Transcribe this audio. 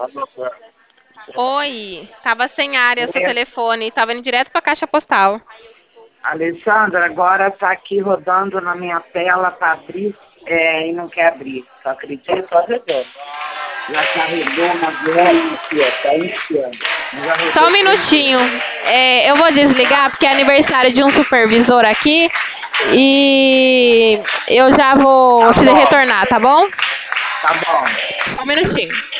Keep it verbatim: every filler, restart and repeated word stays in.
Oi, tava sem área seu Oi, telefone, tava indo direto pra caixa postal. Alessandra, agora está aqui rodando na minha tela para abrir é, e não quer abrir. Só acredito, só resolve. Já carregou uma vez aqui, ó, tá iniciando. Já Só um rodou três vezes. minutinho. É, eu vou desligar porque é aniversário de um supervisor aqui e eu já vou Tá te bom, retornar, tá bom? tá bom. Só um minutinho.